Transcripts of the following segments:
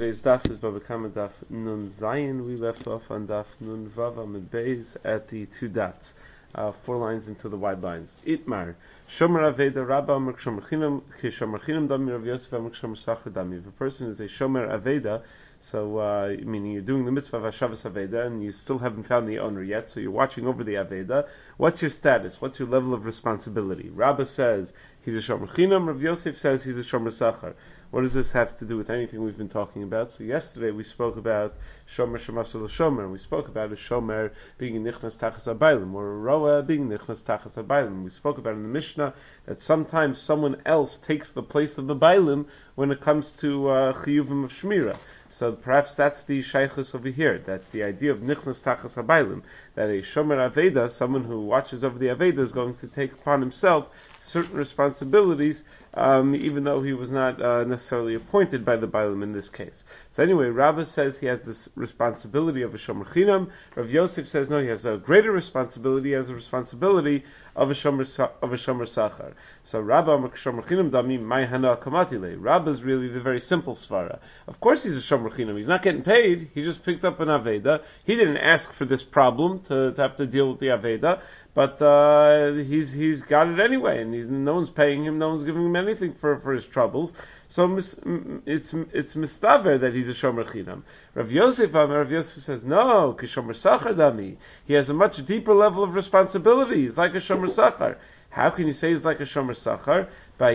Today's daf is Baba Kama daf Nun Zayin. We left off on daf Nun Vav Amid Beis at the two dots, 4 lines into the wide lines. Itmar Shomer Aveda Rabba Amr Shomer Chinam Kishomer Chinam Dami Rav Yosef Amr Shomer Sachar Dami. If a person is a Shomer Aveda, so meaning you're doing the mitzvah of Hashavas Aveda and you still haven't found the owner yet, so you're watching over the Aveda. What's your status? What's your level of responsibility? Rabba says he's a Shomer Chinam. Rav Yosef says he's a Shomer Sachar. What does this have to do with anything we've been talking about? So yesterday we spoke about Shomer Shemasul Shomer. We spoke about a Shomer being in Nichnas Tachas Abaylim, or a Roa being Nichnas Tachas Abaylim. We spoke about in the Mishnah that sometimes someone else takes the place of the Bailim when it comes to Chiyuvim of Shmira. So perhaps that's the Shaykhus over here, that the idea of Nichnas Tachas Abaylim, that a Shomer Aveda, someone who watches over the Aveda, is going to take upon himself certain responsibilities, even though he was not necessarily appointed by the Bailim in this case. So anyway, Rabbah says he has this responsibility of a Shomer Chinam. Rav Yosef says no, he has a greater responsibility, he has a responsibility of a Shomer Sachar. So Rabbah Shomer Chinam Dami Mai Hana Kamatile. Rabbah is really the very simple svara. Of course he's a Shomer Chinam. He's not getting paid. He just picked up an Aveda. He didn't ask for this problem to have to deal with the Aveda. But he's got it anyway, and no one's paying him, no one's giving him anything for his troubles. So it's mistaver that he's a shomer chinam. Rav Yosef says no, kishomer sachar dami. He has a much deeper level of responsibility. He's like a shomer sachar. How can you say he's like a shomer sachar?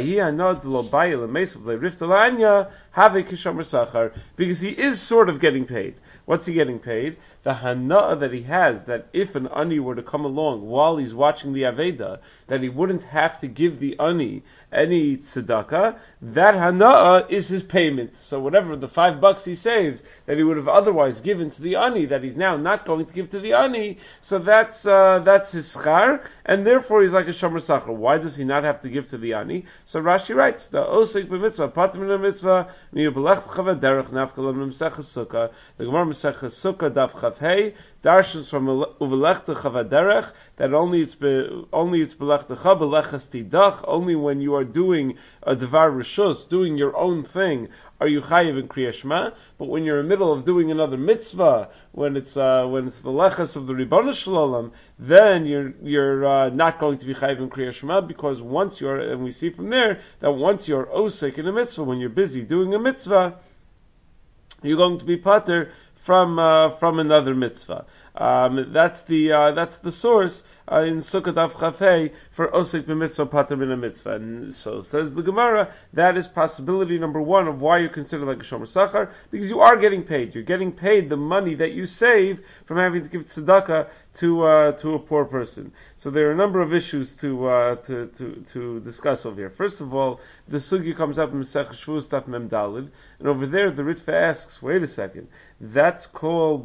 Because he is sort of getting paid. What's he getting paid? The hana'ah that he has, that if an ani were to come along while he's watching the Aveda, that he wouldn't have to give the ani any tzedakah, that hana'ah is his payment. So whatever the $5 he saves, that he would have otherwise given to the ani, that he's now not going to give to the ani, so that's his schar, and therefore he's like a shomer sachar. Why does he not have to give to the ani? So Rashi writes, the osik b'mitzvah, patim b'mitzvah, mi'ubelech chava derech nafkalam m'mesechas sukkah, the Gemara Mesechas Sukkah Daf Chav Hey darshans from uvelechta chavaderech that only it's belechta belechas tidach, only when you are doing a devar rishus, doing your own thing, are you chayiv in Kriya Shema. But when you're in the middle of doing another mitzvah, when it's the lechas of the Ribbon Shalom, then you're not going to be chayiv in Kriya Shema, because once and we see from there that once you're osek in a mitzvah, when you're busy doing a mitzvah, you're going to be pater from another mitzvah. That's the source in Sukkot Daf Chav Hey for osik b'mitzvah pater min a mitzvah. And so says the Gemara, that is possibility number one of why you're considered like a shomer sachar, because you are getting paid. You're getting paid the money that you save from having to give tzedakah to a poor person. So there are a number of issues to discuss over here. First of all, the sugi comes up in Masech Shavuos Daf Mem Dalid, and over there the Ritva asks, wait a second, that's called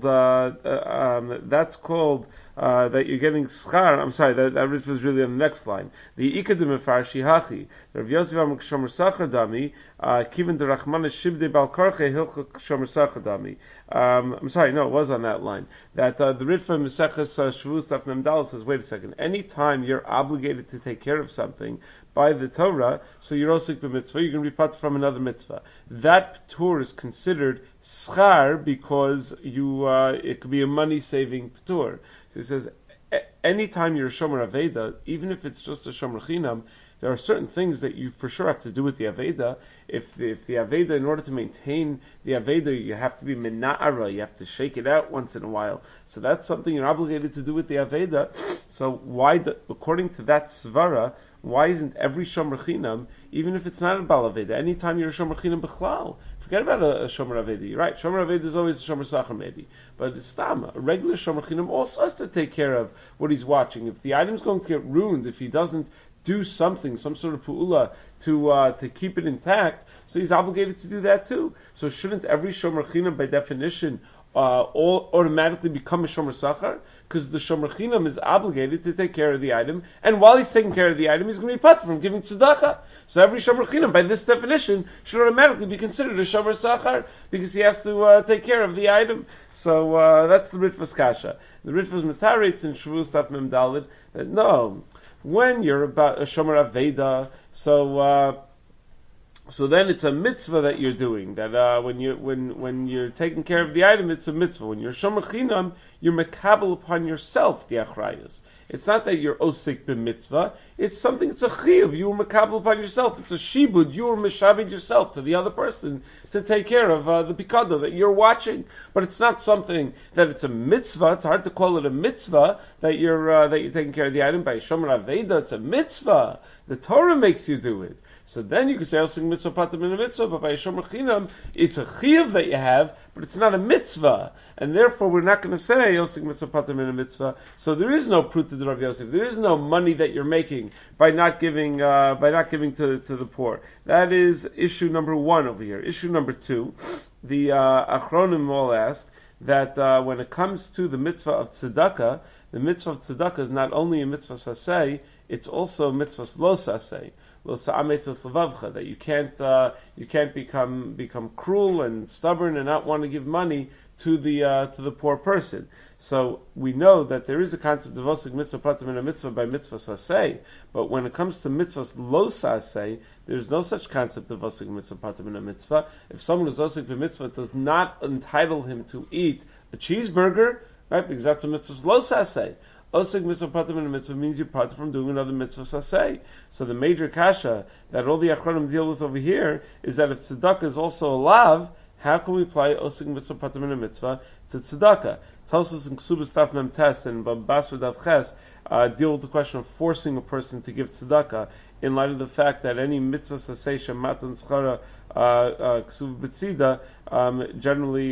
that you're getting schar. I'm sorry, that Ritva is really on the next line. The ikadim farshi hachi. Rav Yosef Amr shomer sachar dami kiven de rachman shibde bal karche hilch shomer sachar dami. I'm sorry, no, it was on that line. That the Ritva Meseches Shavuos Daf Mem Daled says, wait a second, anytime you're obligated to take care of something by the Torah, so you're osik b'mitzvah, you're going to be part from another mitzvah. That p'tur is considered schar because it could be a money-saving p'tur. So he says, anytime you're a shomer aveda, even if it's just a shomer chinam, there are certain things that you for sure have to do with the Aveda. If the Aveda, in order to maintain the Aveda, you have to be mina'ara, you have to shake it out once in a while. So that's something you're obligated to do with the Aveda. So according to that svara, why isn't every Shomer Chinam, even if it's not a Bal Aveda, anytime you're a Shomer Chinam B'chlal, forget about a Shomer Aveda. You're right, Shomer Aveda is always a Shomer Sachar maybe. But it's Stam, a regular Shomer Chinam also has to take care of what he's watching. If the item's going to get ruined, if he doesn't do something, some sort of pu'ula to keep it intact, so he's obligated to do that too. So shouldn't every shomer chinam by definition all automatically become a shomer sachar? Because the shomer chinam is obligated to take care of the item, and while he's taking care of the item, he's going to be put from giving tzedakah. So every shomer chinam by this definition should automatically be considered a shomer sachar because he has to take care of the item. So that's the Ritva's kasha. The Ritva's metaritz in Shavuos Daf Mem Daled that no, when you're about a shomer aveda, so So then it's a mitzvah that you're doing. That when you're taking care of the item, it's a mitzvah. When you're shomer chinam, you're mekabel upon yourself the achrayus. It's not that you're osik b'mitzvah. It's something. It's a chiyuv. You were mekabel upon yourself. It's a shibud. You were mishabed yourself to the other person to take care of the pikado that you're watching. But it's not something that it's a mitzvah. It's hard to call it a mitzvah that you're taking care of the item by shomer aveda. It's a mitzvah. The Torah makes you do it. So then you can say osik mitzvah patam in a mitzvah, but by shomer chinam, it's a chiyuv that you have, but it's not a mitzvah, and therefore we're not going to say osik mitzvah patam in a mitzvah. So there is no prut to the Rav Yosef. There is no money that you're making by not giving to the poor. That is issue number one over here. Issue number two, the Achronim all ask that when it comes to the mitzvah of tzedakah, the mitzvah of tzedakah is not only a mitzvah saseh, it's also a mitzvah lo saseh. That you can't become cruel and stubborn and not want to give money to the poor person. So we know that there is a concept of osik mitzvah patam in a mitzvah by mitzvah saseh, but when it comes to mitzvahs lo saseh, there's no such concept of osik mitzvah patam in a mitzvah. If someone is osik b'mitzvah, it does not entitle him to eat a cheeseburger, right? Because that's a mitzvah lo saseh. Osik mitzvah patam in a mitzvah means you're part from doing another mitzvah saseh. So the major kasha that all the achronim deal with over here is that if tzedakah is also a lav, how can we apply osik mitzvah patam in a mitzvah to tzedakah? Tosos and Ksubas Taf Mem Tes and Basra Dav Ches deal with the question of forcing a person to give tzedakah in light of the fact that any mitzvah saseh shematan tzchara ksuv b'tzida, generally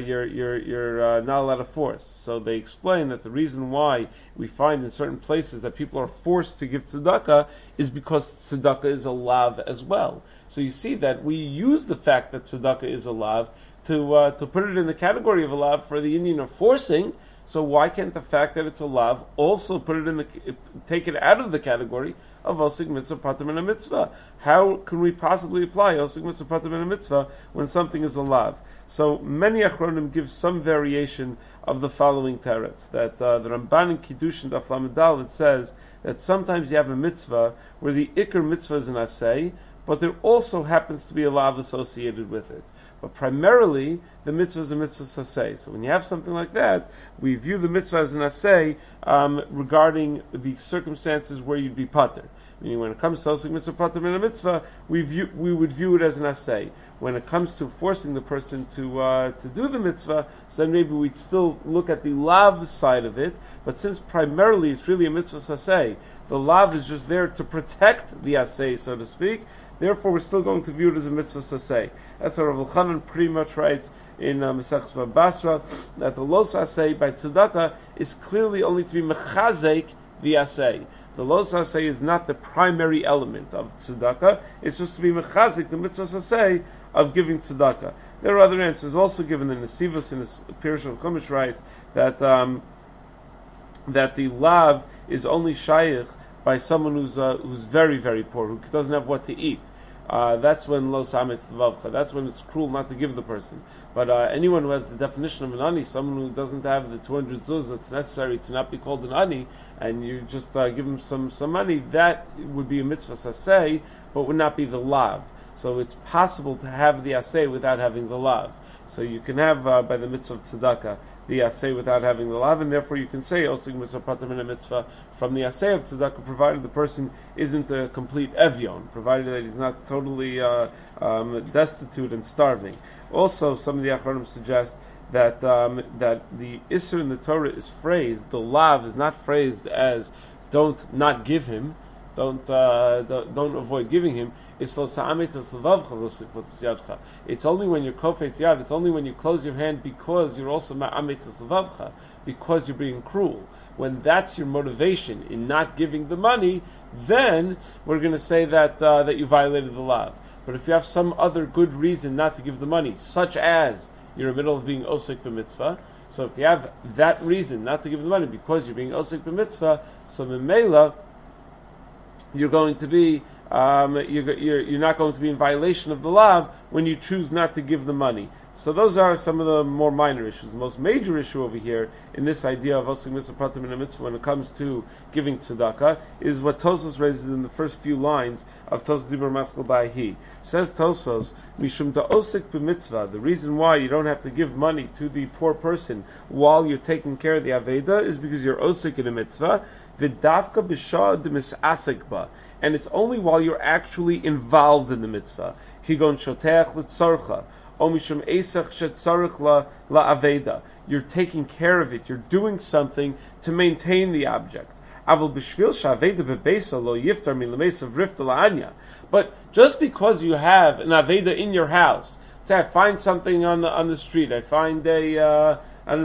you're not allowed to force. So they explain that the reason why we find in certain places that people are forced to give tzedakah is because tzedakah is a lav as well. So you see that we use the fact that tzedakah is a lav to put it in the category of a lav for the Indian of forcing. So why can't the fact that it's a lav also put it take it out of the category of osik mitzvah patam in a mitzvah? How can we possibly apply osik mitzvah patam in a mitzvah when something is a lav? So many achronim give some variation of the following teretz. That the Ramban in Kiddushin Daf Lamed Daled says that sometimes you have a mitzvah where the ikar mitzvah is an asay, but there also happens to be a lav associated with it. But primarily, the mitzvah is a mitzvah saseh. So when you have something like that, we view the mitzvah as an aseh regarding the circumstances where you'd be pater. Meaning, when it comes to osik mitzvah pater in a mitzvah, we would view it as an aseh. When it comes to forcing the person to do the mitzvah, so then maybe we'd still look at the lav side of it. But since primarily it's really a mitzvah saseh, the lav is just there to protect the aseh, so to speak. Therefore, we're still going to view it as a mitzvah saseh. That's what Rav Elchanan pretty much writes in Maseches Bava Basra, that the lo saseh by tzedakah is clearly only to be mechazek the aseh. The lo saseh is not the primary element of tzedakah. It's just to be mechazek the mitzvah saseh of giving tzedakah. There are other answers also given in the Nesivos in his Pirush of Chumash writes that that the lav is only shayich by someone who's very, very poor, who doesn't have what to eat. That's when lo sametz tzvavcha. That's when it's cruel not to give the person. But anyone who has the definition of an ani, someone who doesn't have the 200 zuz that's necessary to not be called an ani, and you just give him some money, that would be a mitzvah saseh, but would not be the lav. So it's possible to have the aseh without having the lav. So you can have by the mitzvah of tzedakah the aseh without having the lav, and therefore you can say osik mitzvah patam in a mitzvah from the aseh of tzedakah, provided the person isn't a complete evyon, provided that he's not totally destitute and starving. Also, some of the achronim suggest that that the isur in the Torah is phrased, the lav is not phrased as don't not give him, don't avoid giving him. It's only when you're kofetz yad, it's only when you close your hand because you're also ma'ametz l'savavcha, because you're being cruel. When that's your motivation in not giving the money, then we're going to say that you violated the lav. But if you have some other good reason not to give the money, such as you're in the middle of being osik b'mitzvah, so if you have that reason not to give the money because you're being osik b'mitzvah, so memela, you're going to be you're not going to be in violation of the lav when you choose not to give the money. So those are some of the more minor issues. The most major issue over here in this idea of osik mitzvah patim in a mitzvah when it comes to giving tzedakah is what Tosfos raises in the first few lines of Tosfos Dibur Maskal Ba'ahi. Says Tosfos, Mishum da osik b'mitzvah, the reason why you don't have to give money to the poor person while you're taking care of the Aveda is because you're osik in a mitzvah, v'davka b'shah d'misasik ba, and it's only while you're actually involved in the mitzvah. Kigon shoteach l'tzorcha, o mishum esach shetzorich la aveda. You're taking care of it. You're doing something to maintain the object. Aval b'shvil she'aveda bebeisa lo yiftar milamesav rifta la'anya. But just because you have an aveda in your house, say I find something on the street, I find I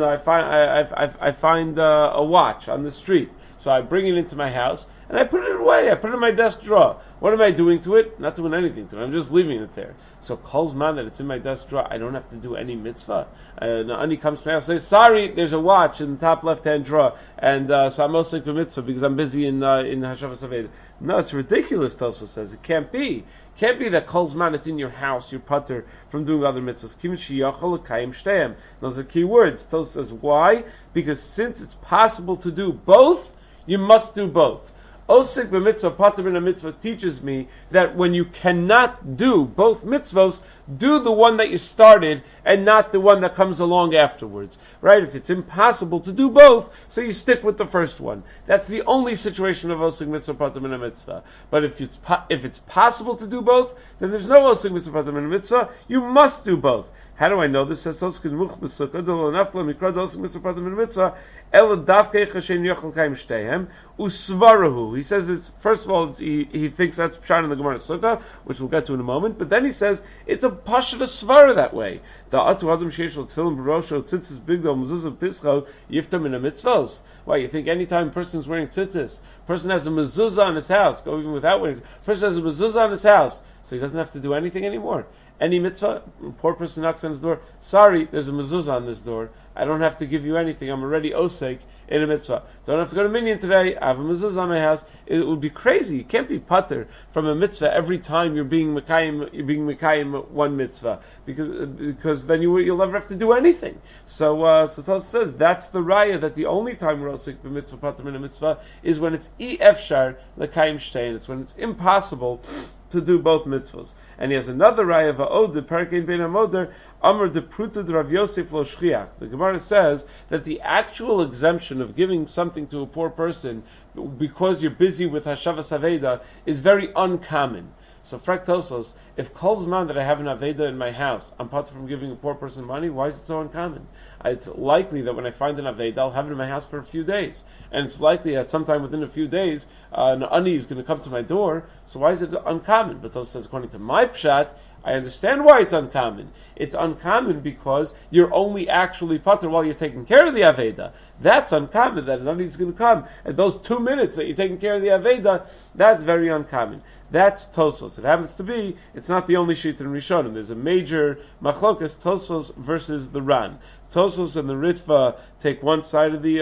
find a watch on the street, so I bring it into my house and I put it away. I put it in my desk drawer. What am I doing to it? Not doing anything to it. I'm just leaving it there. So calls man that it's in my desk drawer. I don't have to do any mitzvah. Ani comes to my house and says, "Sorry, there's a watch in the top left-hand drawer, and so I'm also doing mitzvah because I'm busy in Hashavas Aveda." No, it's ridiculous. Tosfos says it can't be. It can't be that calls man it's in your house. You're putter from doing other mitzvahs. Kim shiyachol l'kayim shteim. Those are key words. Tosfos says why? Because since it's possible to do both, you must do both. Osik b'mitzvah pater in a mitzvah teaches me that when you cannot do both mitzvos, do the one that you started and not the one that comes along afterwards. Right? If it's impossible to do both, so you stick with the first one. That's the only situation of osik mitzvah pater in a mitzvah. But if it's possible to do both, then there's no osik mitzvah pater in a mitzvah. You must do both. How do I know this? Says Toskin Much B'Sukkah Delo Nafla Mikra Dosik Mitzvah Patim in Mitzvah El Davkei Chashem Yochel Kaim Shteihem Usvarahu. He says it's first of all he thinks that's Pshat in the Gemara Sukkah, which we'll get to in a moment. But then he says it's a Pashut Svara that way. Da'atu Adam Sheishel Tefillin B'Rosho Tzitzis Bigdal Mezuzah Pischo Yiftam in a Mitzvos. Why you think anytime a person is wearing tzitzis, person has a mezuzah on his house, go even without wearing, person has a mezuzah on his house, so he doesn't have to do anything anymore. Any mitzvah, a poor person knocks on his door, sorry, there's a mezuzah on this door, I don't have to give you anything, I'm already osek in a mitzvah. Don't have to go to minyan today, I have a mezuzah on my house. It would be crazy. You can't be pater from a mitzvah every time you're being mekayim one mitzvah, because then you'll never have to do anything. So Tosfos says that's the raya that the only time we're osek b'mitzvah pater in a mitzvah is when it's efshar lekayim shtein. It's when it's impossible to do both mitzvahs. And he has another raya va'od the Perkein Bein Hamoder Amar de Pruta de Rav Yosef lo Shchiach. The Gemara says that the actual exemption of giving something to a poor person because you're busy with Hashavas Aveda is very uncommon. So Frek Tosfos, if Kol Zman that I have an Aveda in my house, I'm part from giving a poor person money, why is it so uncommon? It's likely that when I find an Aveda, I'll have it in my house for a few days. And it's likely that sometime within a few days, an Ani is going to come to my door, so why is it uncommon? But Tosfos says, according to my Pshat, I understand why it's uncommon. It's uncommon because you're only actually pater while you're taking care of the Aveda. That's uncommon, that an Ani is going to come. At those 2 minutes that you're taking care of the Aveda, that's very uncommon. That's Tosfos. It happens to be, it's not the only sheet in Rishonim. There's a major machlokas, Tosfos versus the Ran. Tosfos and the Ritva take one side of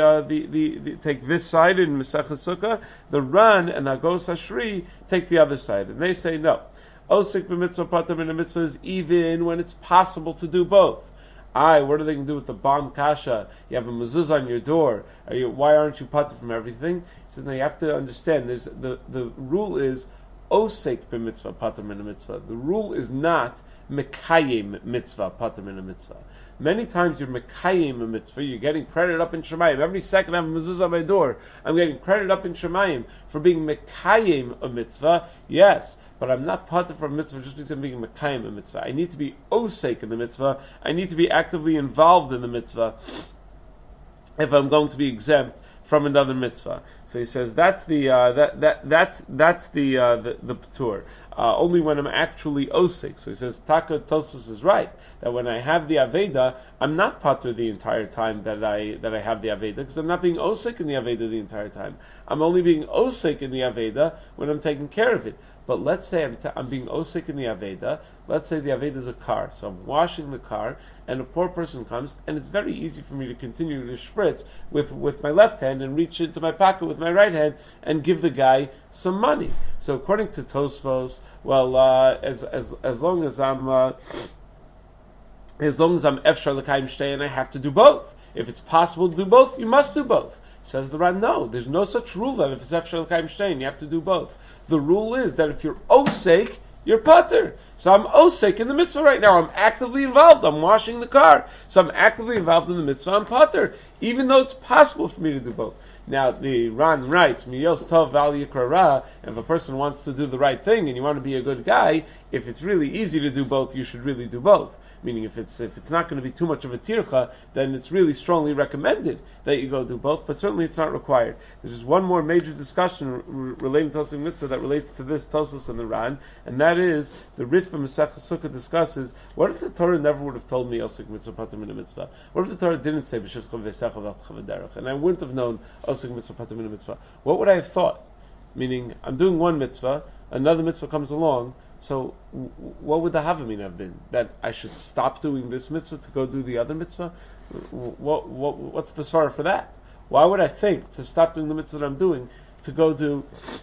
take this side in Mesechus Sukkah. The Ran and the Agos Hashri take the other side. And they say no. Osik b'mitzvah pater in a mitzvah is even when it's possible to do both. What are they going to do with the Bam Kasha? You have a mezuzah on your door. Why aren't you pater from everything? He says, now you have to understand, the rule is osek b'mitzvah pater in a mitzvah. The rule is not mekayim mitzvah pater in a mitzvah. Many times you're mekayim a mitzvah, you're getting credit up in Shemayim. Every second I have a mezuzah on my door, I'm getting credit up in Shemayim for being mekayim a mitzvah, yes. But I'm not pater from a mitzvah just because I'm being mekayim a mitzvah. I need to be osek in the mitzvah. I need to be actively involved in the mitzvah if I'm going to be exempt from another mitzvah. So he says that's the patur. Only when I'm actually osek. So he says Taka Tosfos is right that when I have the Aveda, I'm not pater the entire time that I have the Aveda because I'm not being osek in the Aveda the entire time. I'm only being osek in the Aveda when I'm taking care of it. But let's say I'm being osek in the Aveda. Let's say the Aveda is a car. So I'm washing the car, and a poor person comes, and it's very easy for me to continue to spritz with my left hand and reach into my pocket with my right hand and give the guy some money. So according to Tosfos, well, as long as I'm as long as I'm efshar l'kayim shtein, I have to do both. If it's possible to do both, you must do both. Says the Ran, no, there's no such rule that if it's efshar l'kayim shtein, you have to do both. The rule is that if you're osek, you're pater. So I'm osek in the mitzvah right now. I'm actively involved. I'm washing the car. So I'm actively involved in the mitzvah. I'm pater, even though it's possible for me to do both. Now, the Ran writes, Miyos tov val yikra ra, if a person wants to do the right thing and you want to be a good guy, if it's really easy to do both, you should really do both. Meaning, if it's not going to be too much of a tircha, then it's really strongly recommended that you go do both, but certainly it's not required. There's just one more major discussion relating to Osik Mitzvah that relates to this Tosos and the Ran, and that is the Ritva Masech Sukkah discusses, what if the Torah never would have told me Osik Mitzvah Pater Min Mitzvah? What if the Torah didn't say B'Shivcha V'Secha V'Altecha V'Derech, and I wouldn't have known Osik Mitzvah Pater Min Mitzvah? What would I have thought? Meaning, I'm doing one mitzvah, another mitzvah comes along, so what would the Havamina have been? That I should stop doing this mitzvah to go do the other mitzvah? What's the svara for that? Why would I think to stop doing the mitzvah that I'm doing to go do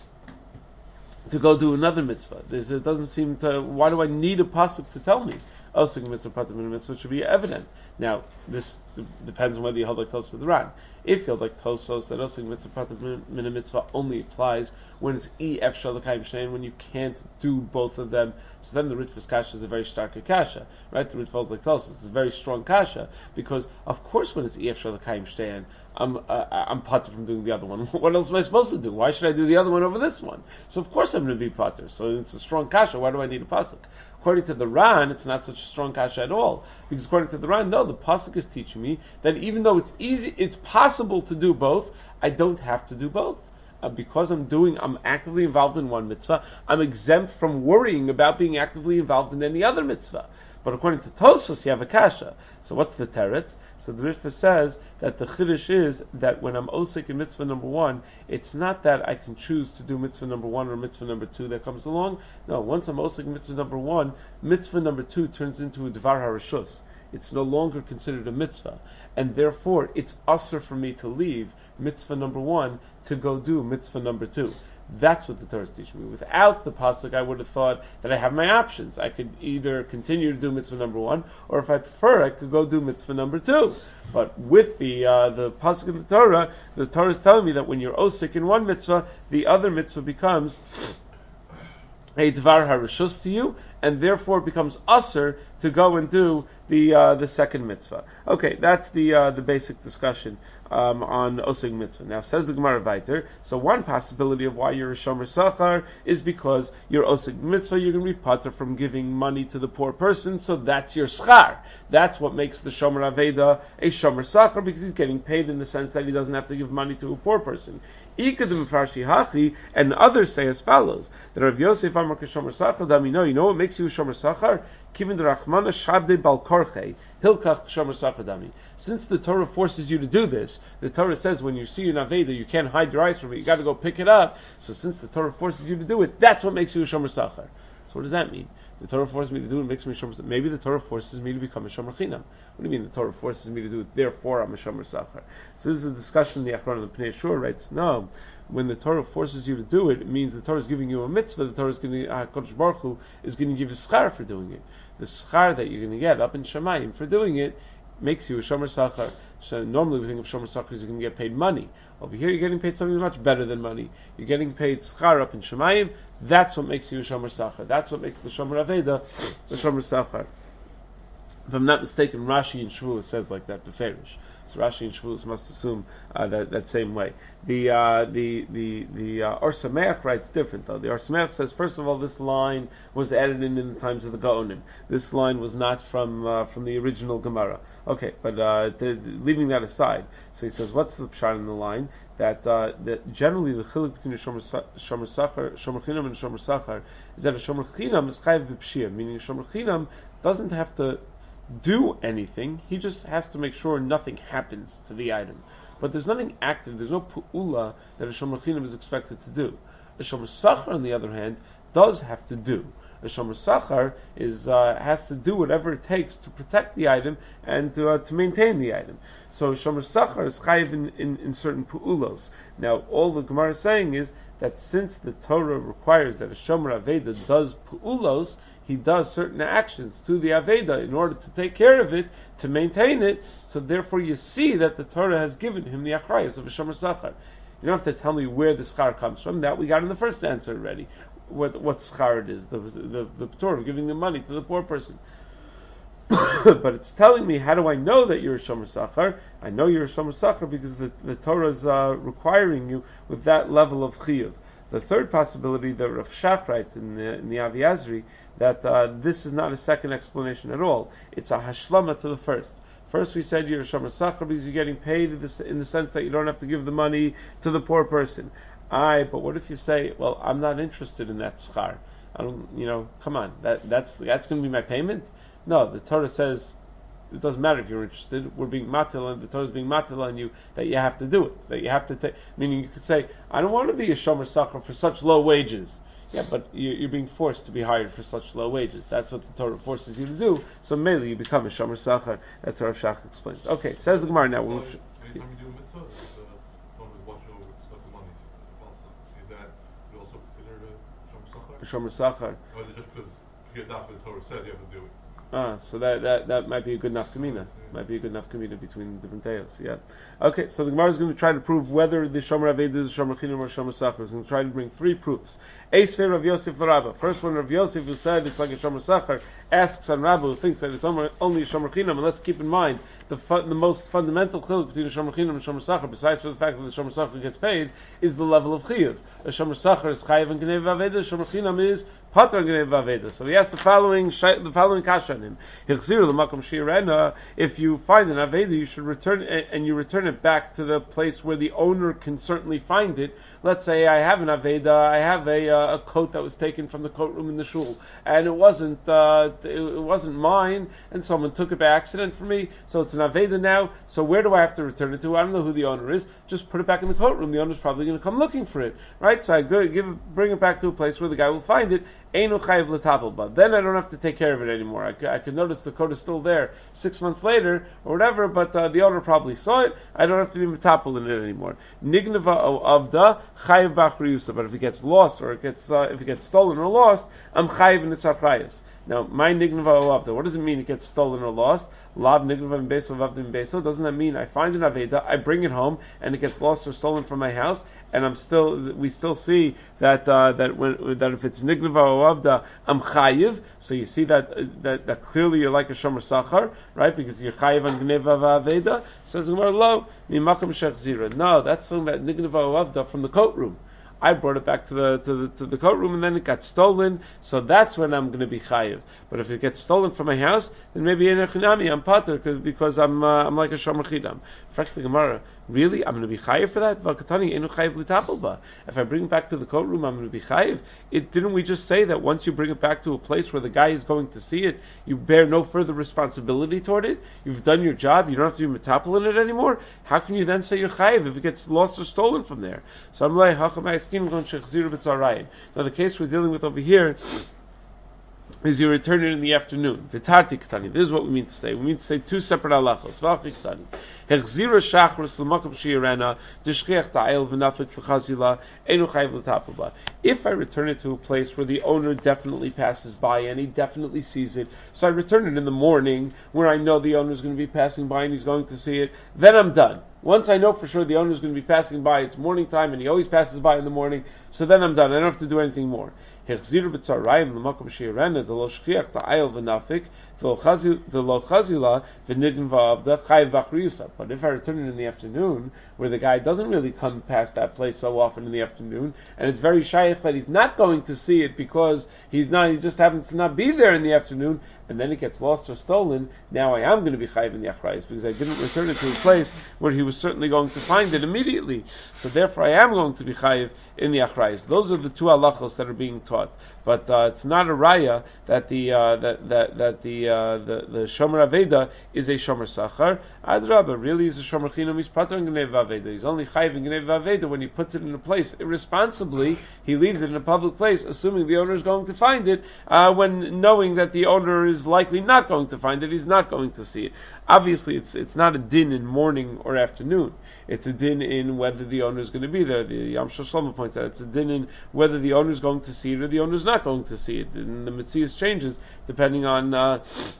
another mitzvah? It doesn't seem to. Why do I need a pasuk to tell me? Osik mitzvah, pater min mitzvah should be evident. Now, this depends on whether you hold like Tosos or the Ran. If you hold like Tosos, that Osik mitzvah, pater min mitzvah only applies when it's ef shalakayim shein, when you can't do both of them. So then the Ritva's kasha is a very stark kasha, right? The Ritva holds like Tosos. It's a very strong kasha because, of course, when it's ef shalakayim shein, I'm pater from doing the other one. What else am I supposed to do? Why should I do the other one over this one? So of course I'm going to be pater. So it's a strong kasha. Why do I need a pasuk? According to the Ran, it's not such a strong kasha at all. Because according to the Ran, no, the pasuk is teaching me that even though it's possible to do both, I don't have to do both. Because I'm actively involved in one mitzvah, I'm exempt from worrying about being actively involved in any other mitzvah. But according to Tosfos, you have a kasha. So what's the teretz? So the Rishva says that the chiddush is that when I'm osik in mitzvah number one, it's not that I can choose to do mitzvah number one or mitzvah number two that comes along. No, once I'm osik in mitzvah number one, mitzvah number two turns into a dvar harashus. It's no longer considered a mitzvah, and therefore it's usher for me to leave mitzvah number one to go do mitzvah number two. That's what the Torah is teaching me. Without the pasuk, I would have thought that I have my options. I could either continue to do mitzvah number one, or if I prefer, I could go do mitzvah number two. But with the pasuk in the Torah is telling me that when you're osik in one mitzvah, the other mitzvah becomes a dvar harishus to you, and therefore it becomes usher to go and do the second mitzvah. Okay, that's the basic discussion on osig mitzvah. Now says the Gemara Vayter, so one possibility of why you're a shomer sachar is because you're osig mitzvah, you're going to be pater from giving money to the poor person, so that's your schar. That's what makes the shomer aveda a shomer sachar, because he's getting paid in the sense that he doesn't have to give money to a poor person. And others say as follows: that Rav Yosef Amar Shomer Sachar Dami. You know what makes you a Shomer Sachar? Kivin Rachmana Shabde Bal Korchei Hilkach Shomer Sachar Dami. Since the Torah forces you to do this, the Torah says when you see an Aveda, you can't hide your eyes from it. You got to go pick it up. So since the Torah forces you to do it, that's what makes you a Shomer Sachar. So what does that mean? The Torah forces me to do it, makes me a Shomer Sachar. Maybe the Torah forces me to become a Shomer Chinam. What do you mean the Torah forces me to do it, therefore I'm a Shomer Sachar? So this is a discussion the Achron of the Pnei Shur writes, no, when the Torah forces you to do it, it means the Torah is giving you a mitzvah, the Torah is going to, HaKadosh Baruch Hu is going to give you schar for doing it. The schar that you're going to get up in Shamayim for doing it makes you a Shomer Sachar. So normally we think of Shomer Sachar as you're going to get paid money. Over here you're getting paid something much better than money. You're getting paid schar up in Shamayim. That's what makes you a Shomer Sachar. That's what makes the Shomer Aveda the Shomer Sachar. If I'm not mistaken, Rashi in Shavuos says like that, Beferish. So Rashi and Shavuos must assume that same way. The Or Sameach writes different though. The Or Sameach says, first of all, this line was added in the times of the Gaonim. This line was not from the original Gemara. Okay, but leaving that aside, so he says, what's the pshat in the line? That generally the chiluk between a shomer chinam and a shomer sachar is that a shomer chinam is chayav b'pshiyah, meaning a shomer chinam doesn't have to do anything, he just has to make sure nothing happens to the item. But there's nothing active, there's no pu'ula that a shomer chinam is expected to do. A shomer sachar, on the other hand, does have to do. A shomer sachar has to do whatever it takes to protect the item and to maintain the item. So shomer sachar is chayiv in certain pu'ulos. Now, all the Gemara is saying is that since the Torah requires that a shomer aveda does pu'ulos, he does certain actions to the Aveda in order to take care of it, to maintain it, so therefore you see that the Torah has given him the achrayus of a shomer sachar. You don't have to tell me where the schar comes from. That we got in the first answer already. What schar it is, the Torah of giving the money to the poor person. But it's telling me, how do I know that you're a shomer sachar? I know you're a shomer sachar because the Torah is requiring you with that level of chiyuv. The third possibility that Rav Shach writes in the Avi Azri, that this is not a second explanation at all. It's a hashlama to the first. First we said you're a shomer sachar because you're getting paid in the sense that you don't have to give the money to the poor person. But what if you say, well, I'm not interested in that schar. I don't, come on, that's going to be my payment? No, the Torah says it doesn't matter if you're interested. We're being matil, and the Torah is being matil on you that you have to do it. That you have to take. Meaning, you could say, I don't want to be a shomer sachar for such low wages. Yeah, but you're being forced to be hired for such low wages. That's what the Torah forces you to do. So mainly you become a shomer sachar. That's what Rav Shach explains. Okay, says the Gemara now. Anytime you do a mitzvah, someone is watching over stuff the money. Is that you also considered a shomer sachar? Shomer sachar. Or is it just because the Torah said you have to do it? So that might be a good nafkamina. Might be a good nafkamina between the different tales. Yeah. Okay, so the Gemara is going to try to prove whether the Shomer Aveda is a Shomer Chinam or Shomer Sachar. It's going to try to bring three proofs. Eisfer Rav Yosef Rabba. First one, Rav Yosef, who said it's like a Shomer Sachar, asks on Rabba, who thinks that it's only a Shomer Chinam. And let's keep in mind the most fundamental chiluk between a Shomer Chinam and Shomer Sachar, besides for the fact that the Shomer Sachar gets paid, is the level of chiyuv. A Shomer Sachar is chayiv and Gnei Aveda. A Shomer Chinam is pater and Gnei Aveda. So he asks the following kasha on him. If you find an Aveda, you should return it, and you return it back to the place where the owner can certainly find it. Let's say I have an Aveda, I have a coat that was taken from the coat room in the shul, and it wasn't mine, and someone took it by accident from me, so it's an Aveda now. So where do I have to return it to? I don't know who the owner is. Just put it back in the coat room. The owner's probably going to come looking for it, right? So I bring it back to a place where the guy will find it. Einu chayiv l'tapel ba. Then I don't have to take care of it anymore. I can notice the coat is still there 6 months later or whatever, but the owner probably saw it. I don't have to be metapel in it anymore. Nignava o avda chayiv b'achriyusa. But if it gets lost or if it gets stolen or lost, I'm chayiv in its achrayus. Now, my nignava o avda. What does it mean it gets stolen or lost? Lav nignava in beso vavda in beso. Doesn't that mean I find an aveda, I bring it home, and it gets lost or stolen from my house, and we still see that if it's nignava o avda, I'm chayiv. So you see that clearly you're like a shomer sachar, right? Because you're chayiv on gneva v'aveda. Says Gemara, lo mimakom shechzira. No, that's talking about nignava o avda from the coat room. I brought it back to the coat room and then it got stolen, so that's when I'm going to be chayiv. But if it gets stolen from my house, then maybe in echinami I'm pater because I'm like a shomer chidam. Freshly Gemara, really? I'm going to be chayiv for that? V'akatani enu chayiv l'tapel ba. If I bring it back to the coat room, I'm going to be chayiv. Didn't we just say that once you bring it back to a place where the guy is going to see it, you bear no further responsibility toward it? You've done your job. You don't have to be metapel in it anymore. How can you then say you're chayiv if it gets lost or stolen from there? So I'm like, now the case we're dealing with over here is you return it in the afternoon. V'tarti k'tani. This is what we mean to say. We mean to say two separate halachos. V'achi k'tani. Hechzira shachris l'makom she'irena d'shchiach ta'ayel v'nafik v'chazila enu chayiv l'tapel. If I return it to a place where the owner definitely passes by and he definitely sees it, so I return it in the morning where I know the owner is going to be passing by and he's going to see it, then I'm done. Once I know for sure the owner is going to be passing by, it's morning time and he always passes by in the morning, so then I'm done. I don't have to do anything more. Hechzir b'tzarayim l'makom she'irena d'lo shchiach ta'ayel v'nafik d'lo chazila v'nidin v'avda chayiv b'achriyusa. But if I return it in the afternoon, where the guy doesn't really come past that place so often in the afternoon, and it's very shaykh that he's not going to see it because he just happens to not be there in the afternoon, and then it gets lost or stolen, now I am going to be chayiv in the achrayus because I didn't return it to a place where he was certainly going to find it immediately. So therefore I am going to be chayiv in the achrayus. Those are the two halachos that are being taught. But it's not a raya that the shomer aveda is a shomer sachar. Adrabah, really is a shomer chinam. He's pater in gnei v'aveda. He's only chayiv in gnei v'aveda when he puts it in a place irresponsibly. He leaves it in a public place, assuming the owner is going to find it. When knowing that the owner is likely not going to find it, he's not going to see it. Obviously, it's not a din in morning or afternoon. It's a din in whether the owner is going to be there. The Yam Shlomo points out it's a din in whether the owner is going to see it or the owner is not going to see it. And the Metzius changes depending on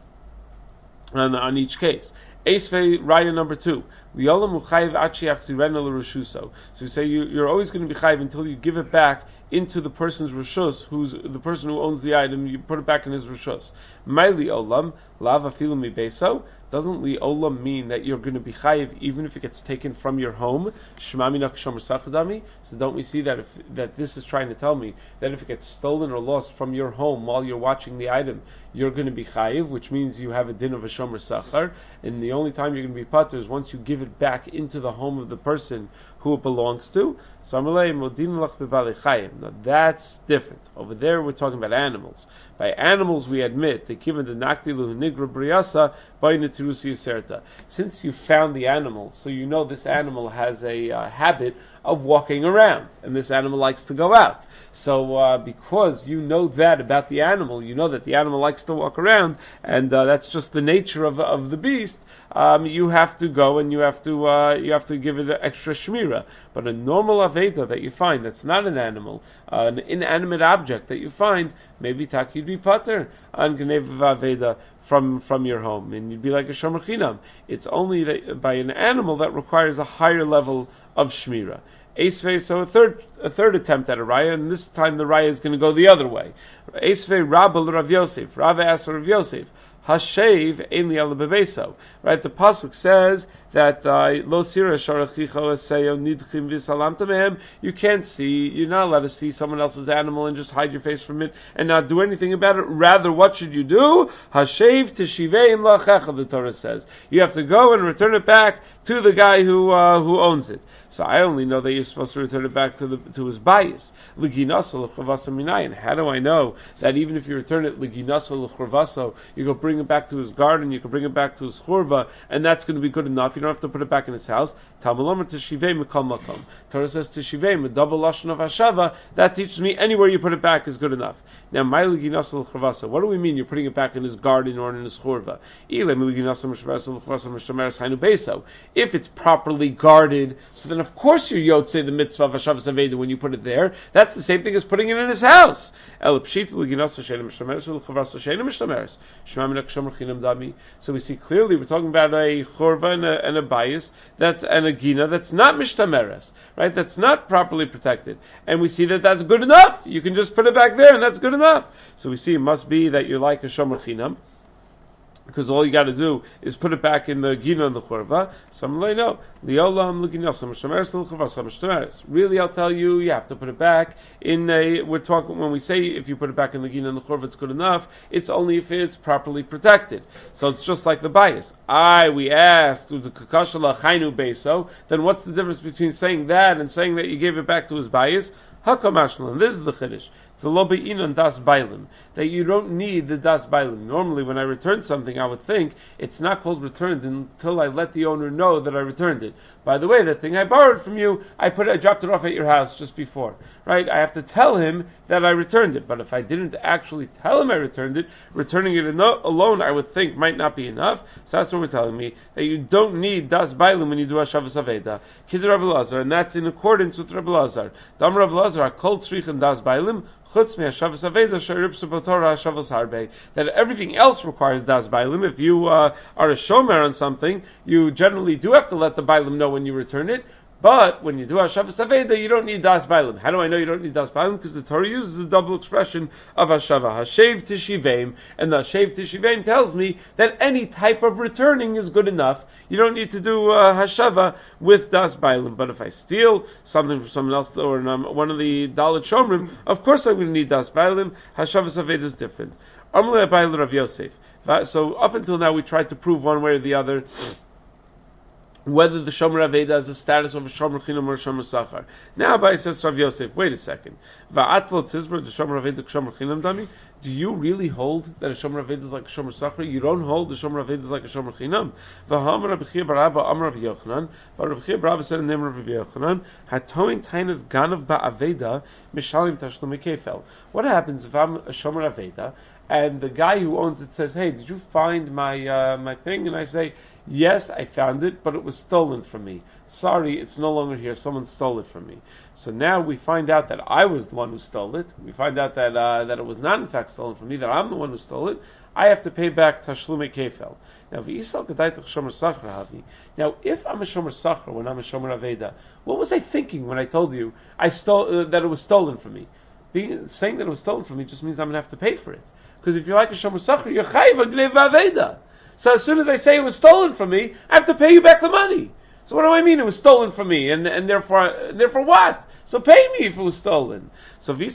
each case. Esvei Raya number 2. So we say you're always going to be chayiv until you give it back into the person's rishus, who's the person who owns the item. You put it back in his rishus. Maili olam lava filu mi beso. Doesn't li olam mean that you're going to be chayiv even if it gets taken from your home? Shmamina kshomer sachadami. So don't we see that that this is trying to tell me that if it gets stolen or lost from your home while you're watching the item, you're going to be chayiv, which means you have a din of a shomer sachar, and the only time you're going to be pater is once you give it back into the home of the person who it belongs to. So now that's different. Over there we're talking about animals. By animals we admit since you found the animal, so you know this animal has a habit of walking around, and this animal likes to go out. So because you know that about the animal, you know that the animal likes to walk around, and that's just the nature of the beast. You have to go and you have to give it an extra shmira. But a normal aveda that you find that's not an animal, an inanimate object that you find, maybe you'd be pater on genev aveda from your home, and you'd be like a shomer chinam. It's only that by an animal that requires a higher level of shmira. Esvei, so a third attempt at a raya, and this time the raya is going to go the other way. Esvei Rabba Rav Yosef. Rav asked Rav Yosef, Hashev ein li ala bebeso. Right, the pasuk says that lo sira sharachicho eseyo nidchim v'salamta mehem. You can't see, you're not allowed to see someone else's animal and just hide your face from it and not do anything about it. Rather, what should you do? Hashev tishiveim lachecha, the Torah says. You have to go and return it back to the guy who owns it. So I only know that you're supposed to return it back to his bias. How do I know that even if you return it l'ginaso l'churvaso, you go bring it back to his garden, you can bring it back to his churva, and that's going to be good enough? You don't have to put it back in his house. Torah says teshivei, a double lashon of hashava. That teaches me anywhere you put it back is good enough. Now, what do we mean? You're putting it back in his garden or in his churva? If it's properly guarded, so then of course you yotze the mitzvah of Hashavas Aveda when you put it there. That's the same thing as putting it in his house. So we see clearly we're talking about a chorva and a bias and a gina that's not mishtameres, right? That's not properly protected, and we see that that's good enough. You can just put it back there, and that's good enough. So we see it must be that you're like a shomer chinam, because all you got to do is put it back in the gina and the churva. So I'm like, no, really, I'll tell you, you have to put it back in a. We're talking when we say if you put it back in the gina and the churva, it's good enough. It's only if it's properly protected. So it's just like the bias. We asked the kakashala chainu beso. Then what's the difference between saying that and saying that you gave it back to his bias? Hakamashlan. This is the chiddush. To lo be'inan das bailim, that you don't need the das bailim. Normally, when I return something, I would think it's not called returned until I let the owner know that I returned it. By the way, that thing I borrowed from you, I dropped it off at your house just before, right? I have to tell him that I returned it. But if I didn't actually tell him I returned it, returning it alone, I would think might not be enough. So that's what we're telling me, that you don't need das bailim when you do Hashavas Aveda. Kid Rabbi Lazar, and that's in accordance with Rabbi Lazar. Dam Rabbi Lazar, kol tzrichin das bailim. That everything else requires das bailim. If you are a shomer on something, you generally do have to let the bailim know when you return it. But when you do Hashavas Aveda, you don't need das bailim. How do I know you don't need das bailim? Because the Torah uses the double expression of Hashava, Hashev Tishiveim, and the Hashev Tishiveim tells me that any type of returning is good enough. You don't need to do Hashava with das bailim. But if I steal something from someone else or one of the Dalit Shomrim, of course I'm going to need das bailim. Hashavas Aveda is different. Amalei Abayil Rav Yosef. So up until now we tried to prove one way or the other whether the Shomer Aveda has the status of a Shomer Chinam or a Shomer Sachar. Now Abai says to Rav Yosef, wait a second. Va'atfel Tizber, the Shomer Aveda, Shomer Chinam Dami? Do you really hold that a Shomer Aveda is like a Shomer Sachar? You don't hold the Shomer Aveda is like a Shomer Chinam? V'hamar Rabbi Chia bar Abba Amar Rabbi Yochanan, but Rabbi Chia bar Abba said in the name of Rabbi Yochanan, Hatoin Tainas Ganav Ba'aveda Mishalim Tashlumi Kefel. What happens if I'm a Shomer Aveda and the guy who owns it says, hey, did you find my thing? And I say, Yes, I found it, but it was stolen from me. Sorry, it's no longer here. Someone stole it from me. So now we find out that I was the one who stole it. We find out that that it was not in fact stolen from me, that I'm the one who stole it. I have to pay back Tashlume Kefel. Now, if I'm a Shomer Sachar, when I'm a Shomer Aveda, what was I thinking when I told you I stole that it was stolen from me? Saying that it was stolen from me just means I'm going to have to pay for it. Because if you're like a Shomer Sachar, you're Chayiv Agnev Aveda. So as soon as I say it was stolen from me, I have to pay you back the money. So what do I mean it was stolen from me? And therefore what? So pay me if it was stolen. So why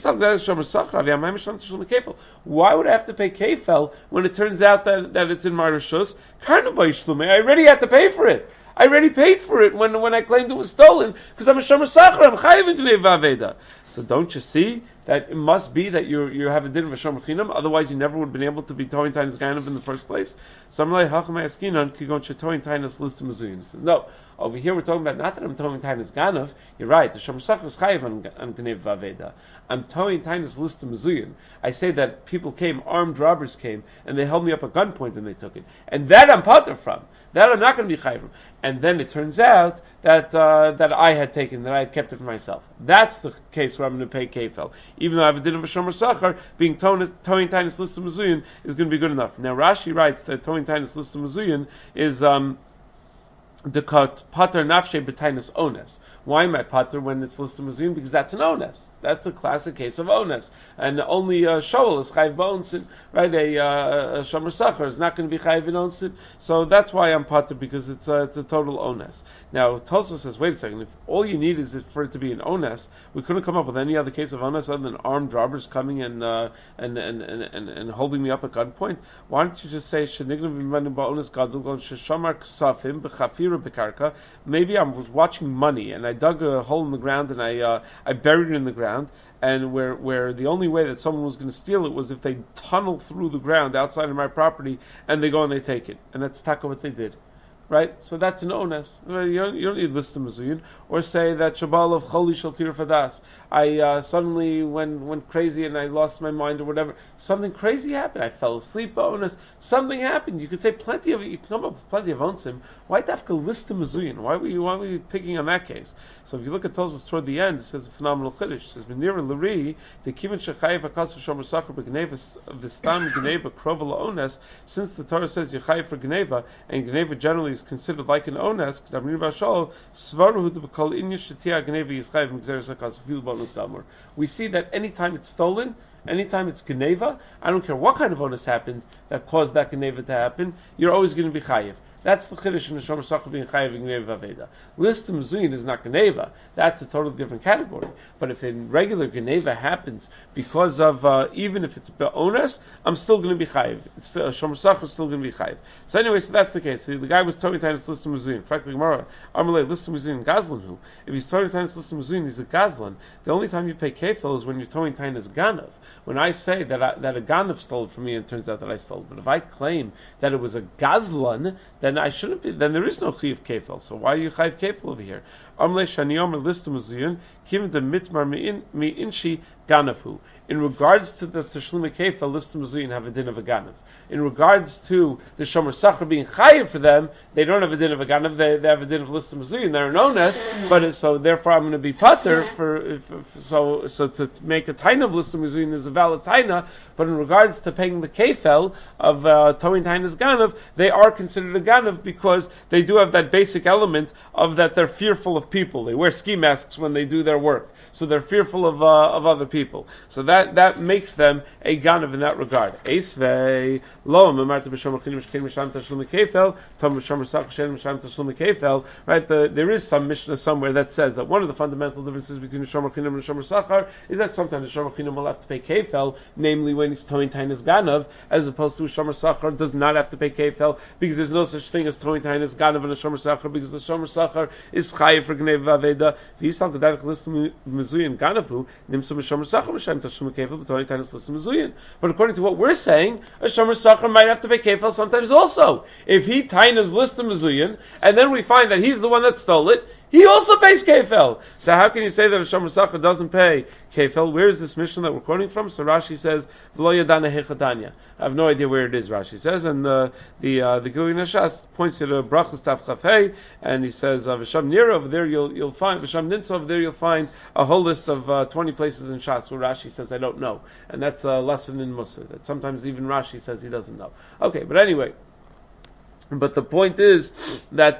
would I have to pay kefel when it turns out that it's in my rishus? I already had to pay for it. I already paid for it when I claimed it was stolen because I'm a shomer sachar. I'm chayiv in gnei v'aveda. So don't you see that it must be that you have a din of a shomer chinam? Otherwise, you never would have been able to be toin tainas ganav in the first place. So I'm like hachamay askinan kigon shetoin tainas listim mezuyim. No, over here we're talking about not that I'm toin tainas ganav. You're right. The shomer sachar is chayiv on gnei v'aveda. I'm toin tainas listim mezuyim. I say that people came, armed robbers came, and they held me up at gunpoint and they took it, and that I'm pater from. That I'm not going to be chayiv from. And then it turns out that I had taken, that I had kept it for myself. That's the case where I'm going to pay kefel. Even though I have a din of a shomer sachar, being toin tainas listim mezuyim is going to be good enough. Now Rashi writes that toin tainas listim mezuyim is the pater nafshe b'tainas ones. Why am I pater when it's listed mezuyim? Because that's an ones. That's a classic case of ones. And only shoel is chayiv b'onsin, right? A shomer sachar is not going to be chayiv in onsin. So that's why I'm pater, because it's a total ones. Now Tosfos says, wait a second, if all you need is for it to be an ones, we couldn't come up with any other case of ones other than armed robbers coming and holding me up at gunpoint. Why don't you just say maybe I was watching money and I dug a hole in the ground and I buried it in the ground, and where the only way that someone was going to steal it was if they tunnel through the ground outside of my property and they go and they take it, and that's taka what they did. Right? So that's an ones. You don't need listim mezuyim. Or say that Shabbat of Choli Shal Tir Fadas. I suddenly went crazy and I lost my mind or whatever. Something crazy happened. I fell asleep, bonus. Something happened. You could say plenty of it. You can come up with plenty of onsim. Why tafka listim mezuyim? Why were you picking on that case? So if you look at Tosfos toward the end, it says a phenomenal chiddush. It says Benir Lari the Kivin Shechayev Akasu Shomer Sachar B'Gneva V'Stam Gneva Krova LaOnes. Since the Torah says Yechayev for Gneva, and Gneva generally is considered like an ones, we see that anytime it's stolen, anytime it's Gneva, I don't care what kind of onus happened that caused that Gneva to happen, you're always going to be chayiv. That's the chiddush in the shomer sachar being chayiv gneva v'aveda. Listim mezuyim is not gneva. That's a totally different category. But if in regular gneva happens because of even if it's be'ones, I'm still going to be chayiv. Shomer sachar is still going to be chayiv. So anyway, so that's the case. So the guy was told tainas listim mezuyim. Frankly, Gemara, Amalei listim mezuyim gazlan who. If he's told tainas listim mezuyim, he's a gazlan. The only time you pay kefil is when you're told tainas ganav. When I say that a ganav stole it from me, and it turns out that I stole it. But if I claim that it was a gazlan, then I shouldn't be. Then there is no chiyuv kefil. So why are you chayiv kefil over here? Amle shaniyom listim mezuyim kim the mitmar mi inshi ganavu. In regards to the Tashlume Kefel, listim mezuyim have a din of a ganav. In regards to the shomer sachar being chayiv for them, they don't have a din of a ganav. They have a din of listim mezuyim. They're an ones, but so therefore I'm going to be pater so to make a taina of listim mezuyim is a valid taina. But in regards to paying the kefel of toin tainas ganav, they are considered a ganav because they do have that basic element of that they're fearful of people. They wear ski masks when they do their work, so they're fearful of other people. So that makes them a ganav in that regard. Eisvei lo memarta b'shomer chinim shkein misham tashlum kefel tom b'shomer sachar shein misham tashlum kefel. Right? There is some mishnah somewhere that says that one of the fundamental differences between the shomer chinim and the shomer sachar is that sometimes the shomer chinim will have to pay kefel, namely when it's toin tainas ganav, as opposed to a shomer sachar does not have to pay kefel because there's no such thing as toin tainas ganav and a shomer sachar, because the shomer sachar is chayiv for gneva v'aveda. V'yisal gedarik listim mezuyim ganavu nimsu b'shomer sachar misham tashlum kefel b'toin tainas listim mezuyim. But according to what we're saying, a shomer sachar might have to pay kefel sometimes also. If he tainas listim mezuyim, and then we find that he's the one that stole it, he also pays kefel. So how can you say that a shomer sacher doesn't pay kefel? Where is this mission that we're quoting from? So Rashi says, "V'lo yadana hechatanya." I have no idea where it is. Rashi says, and the Gilui Nashas points to the Brachos Tav Chaf Hey, and he says, "V'sham Nira over there you'll find V'sham Nintza over there you'll find a whole list of 20 places in Shas where Rashi says I don't know," and that's a lesson in Musar that sometimes even Rashi says he doesn't know. Okay, but anyway. But the point is that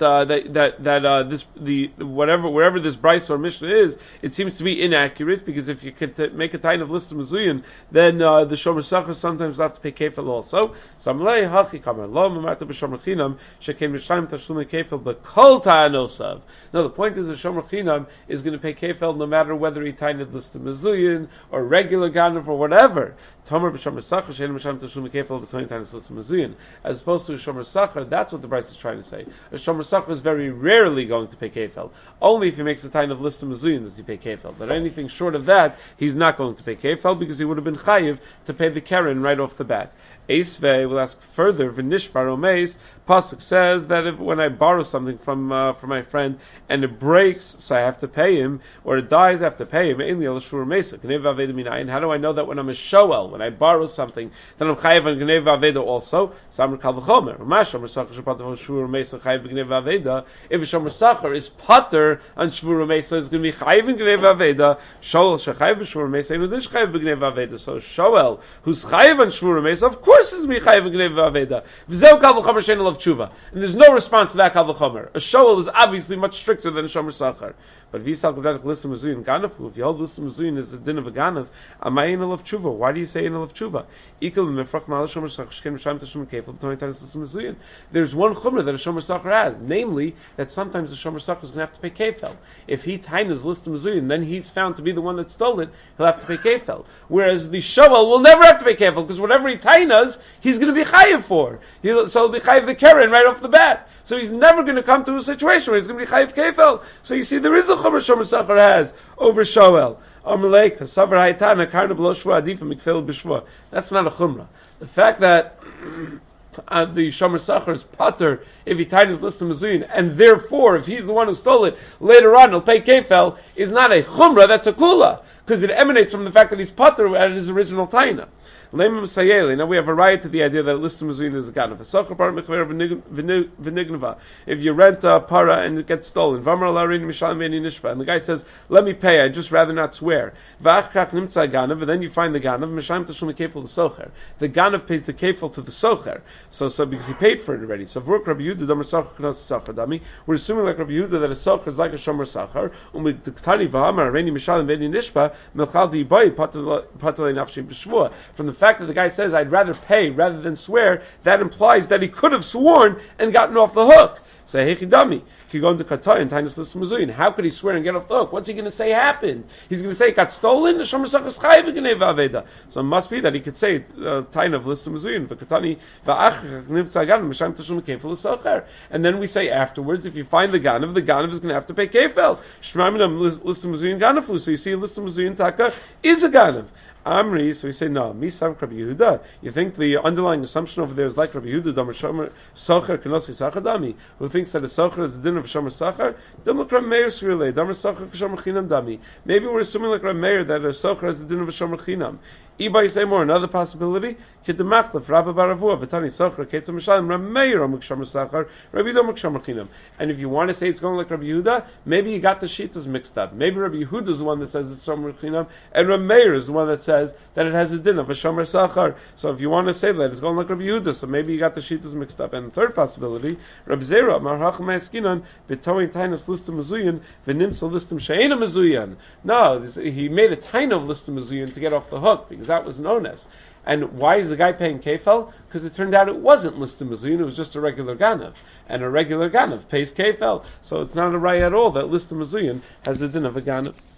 wherever this Bryce or Mishnah is, it seems to be inaccurate, because if you could make a tain of list of Mazuyin, then the Shomer Sacher sometimes have to pay kefil also. Samlei hachi kamer lo mamarta b'shomer chinam shekein mishayim tashlumei kefil b'kol ta'anosav. No, the point is that Shomer Chinam is going to pay kefil no matter whether he tained list of Mazuyin or regular ganav or whatever. Tomer b'shomer Sacher shekein mishayim tashlumei kefil b'toin tained list of Mazuyin, as opposed to a Shomer Sacher. That's what the Bryce is trying to say. A Shomer Sacher is very rarely going to pay kefil. Only if he makes a time of list of Mazuyin does he pay kefil. But anything short of that, he's not going to pay kefil, because he would have been chayiv to pay the Karen right off the bat. Eisvei will ask further, V'nishbar omeis, Pasuk says that if when I borrow something from my friend and it breaks, so I have to pay him, or it dies, I have to pay him. How do I know that when I'm a shoel, when I borrow something, then I'm chayiv on Gnei V'Aveda also? Samar Kal V'chomer. If a Shomer Sacher is pater on Shvur Mesa, it's going to be chayiv in Gnei V'Aveda. Shoel shechayiv b'Shvur Mesa, and this chayiv b'Gnei V'Aveda. So shoel who's chayiv on Shvur Mesa, of course, it's going to be chayiv in Gnei V'Aveda. V'zeu Kal V'chomer she'en of tshuva, and there's no response to that kal v'chomer. A shoel is obviously much stricter than a shomer sacher. But if you hold list of Mazuyin is the din of a ganav, amay inal of tshuva. Why do you say inal of tshuva? There's one chumrah that a shomer sacher has, namely that sometimes the shomer sacher is going to have to pay kefel. If he tainas list of Mazuyin, then he's found to be the one that stole it, he'll have to pay kefel. Whereas the shoel will never have to pay kefel, because whatever he tainas, he's going to be chayiv for. So he'll be chayiv the Karen right off the bat. So he's never going to come to a situation where he's going to be chayiv kefel. So you see, there is a chumrah Shomer Sacher has over shoel. That's not a chumrah. The fact that the Shomer Sacher is pater if he tied his list of Mazuyin, and therefore, if he's the one who stole it, later on he'll pay kefel, is not a chumrah, that's a kula, because it emanates from the fact that he's pater at his original taina. Now we have a right to the idea that a list of Mazuyin is a ganav. If you rent a para and it gets stolen, and the guy says, "Let me pay, I'd just rather not swear." And then you find the ganav, the ganav pays the kefil to the socher. So because he paid for it already. So we're assuming like Rabbi Yehuda that a socher is like a shomer sacher. From the fact that the guy says, "I'd rather pay rather than swear," that implies that he could have sworn and gotten off the hook. Say, "Hey, dummy, how could he swear and get off the hook? What's he going to say happened? He's going to say it got stolen. The Shomer Sacher is chayiv b'Gnei V'Aveda. So it must be that he could say tain of list of Mazuyin. And then we say afterwards, if you find the ganav is going to have to pay kefel. List of Mazuyin ganafu. So you see, a list of Mazuyin taka is a ganav. Amri, so we say no. Misam Rabbi Yehuda. You think the underlying assumption over there is like Rabbi Yehuda, Damar Shomer Sacher Kenosi Sacher Dami, who thinks that a Sacher is the din of Shomer Sacher. Don't look Rabbi Meir Srile, Damar Sacher Shomer Chinam Dami. Maybe we're assuming like Rabbi Meir that a Sacher is the din of a Shomer Chinam. Ibai say more. Another possibility. Kidemachlef Rabbi Baravua V'tani Sacher Ketzam Mishalim Rabbi Meir Amuk Shomer Sacher Rabbi Domuk Shomer Chinam. And if you want to say it's going like Rabbi Yehuda, maybe you got the shitas mixed up. Maybe Rabbi Yehuda is the one that says it's Shomer Chinam, and Rabbi Meir is the one that says that it has a din of a Shomer Sacher. So if you want to say that it's going like Rabbi Yehuda, so maybe you got the shitas mixed up. And the third possibility, Rabbi Zera Marhach Me'eskinan B'toin Tainas Listam Mazuyan V'nimsa Listam She'ena Mazuyan. No, he made a tain of Listam Mazuyan to get off the hook, because that was known as. And why is the guy paying kefel? Because it turned out it wasn't listed Mazuyin, it was just a regular ganav. And a regular ganav pays kefel. So it's not a right at all that listed Mazuyin has the din of a ganav.